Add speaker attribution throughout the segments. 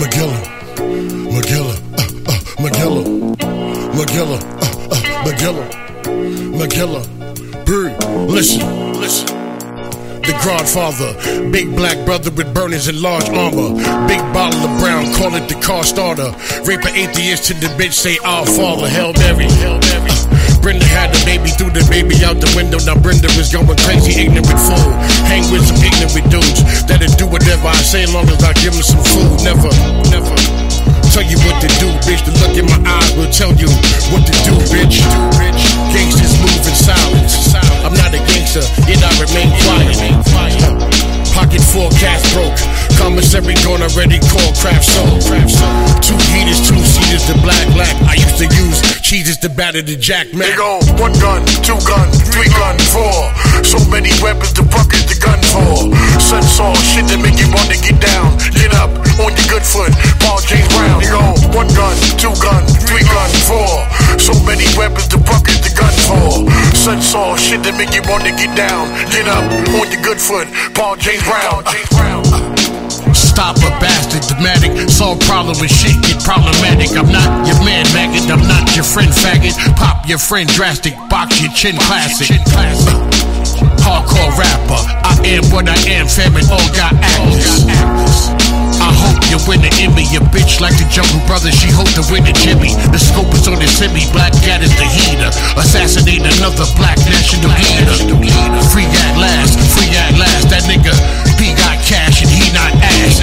Speaker 1: Magilla, Magilla, Magilla, Magilla, Magilla, Magilla. Bird, listen. The Godfather, big black brother with burners and large armor. Big bottle of brown, call it the car starter. Rape an atheist to the bitch, say our father. Hail Mary. Brenda had the baby, threw the baby out the window. Now Brenda is going crazy, ignorant fool. Hang with some ignorant dudes that'll do whatever I say as long as I give them some food. Never tell you what to do, bitch. The look in my eyes will tell you what to do, bitch. Gangsters move in silence. I'm not a gangster, yet I remain quiet. Pocket forecast broke. Commissary gone already called craft soul. 2 heaters, 2 seaters, the black. I used to use cheeses to batter the Jack Mac.
Speaker 2: They go 1 gun, 2 gun, 3 gun, 4. So many weapons to bucket the gun for. Sun saw shit that make you want to get down. Get up on your good foot. Paul James Brown. They go 1 gun, 2 gun, 3 gun, 4. So many weapons to bucket the gun for. Sun saw shit that make you want to get down. Get up on your good foot. Paul James Brown.
Speaker 1: Stop a bastard, dramatic. Solve problem with shit, get problematic. I'm not your man, maggot. I'm not your friend, faggot. Pop your friend, drastic. Box your chin, classic. Hardcore rapper. I am what I am, famine. All got actors. I hope you win the Emmy. Your bitch like the Jungle Brothers. She hope to win the Jimmy. The scope is on the semi. Black cat is the heater. Assassinate another black national leader. Free at last. That nigga B got cash and he not ass.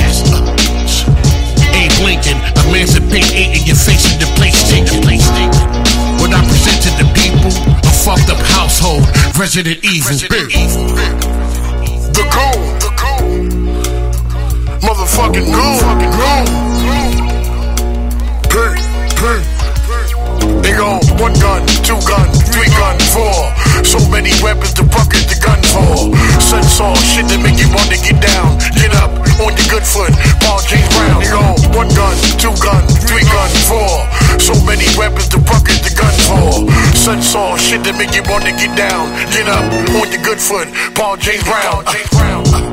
Speaker 1: Abe Lincoln, emancipate, ain't in your face in the place stinking. What I present to the people, a fucked up household, Resident Evil.
Speaker 2: The goon, motherfucking goon. They go 1 gun, 2 gun, 3 gun, 4. So many weapons to bucket the gun for. Sun saw shit that make you want to get down. Get up on your good foot. Paul James Brown. They go 1 gun, 2 gun, 3 gun, 4. So many weapons to bucket the gun for. Sun saw shit that make you want to get down. Get up on your good foot. Paul James Brown.